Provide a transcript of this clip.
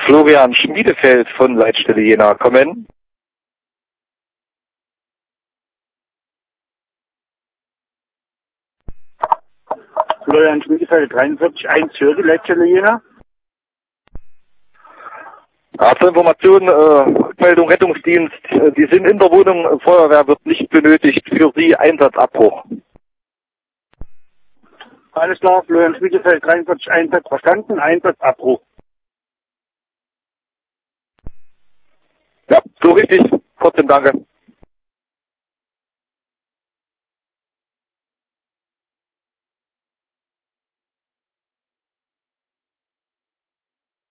Florian Schmiedefeld von Leitstelle Jena kommen. Florian Schmiedefeld, 43.1 für die Leitstelle Jena. Zur Information, Rückmeldung Rettungsdienst, die sind in der Wohnung, Feuerwehr wird nicht benötigt, für Sie Einsatzabbruch. Alles klar, Florian Schmiedefeld, 43.1 hat verstanden, Einsatzabbruch. Ja, so richtig. Trotzdem danke.